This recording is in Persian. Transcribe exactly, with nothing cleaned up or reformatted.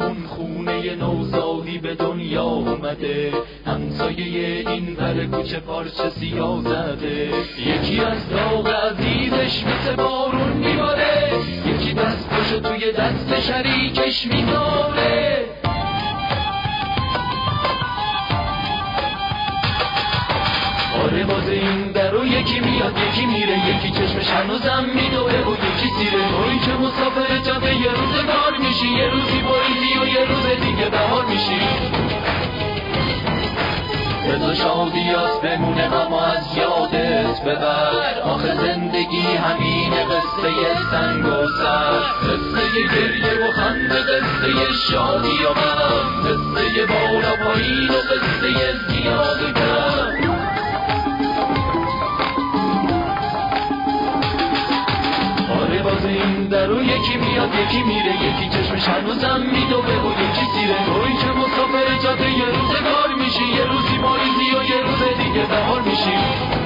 همون خونه نوزادی به دنیا اومده، همسایه این پر کوچه پارچه سیاه زده. یکی از داغ عزیزش مثل بارون میباره، یکی دستشو توی دست شریکش میذاره. آره باز این در و یکی میاد یکی میره، یکی چشمش هنوزم میدوه و یکی سیره. توی که مسافر جاده یه روزگار میشی، یه روزی بایدی و یه روز دیگه بهار میشی. بذار شادیات بمونه اما از یادت ببر، آخه زندگی همین قصه سنگ و سر، قصه گریه و خنده، قصه شادی و غم، قصه بالا پایین و قصه زیاد و کم. آره باز این در و یکی میاد یکی میره، یکی چشمش هنوزم میدوه و یکی سیره. توی که مسافر جاده یه روزگار میشی، یه روزی ماریزی و یه روز دیگه بهار میشی.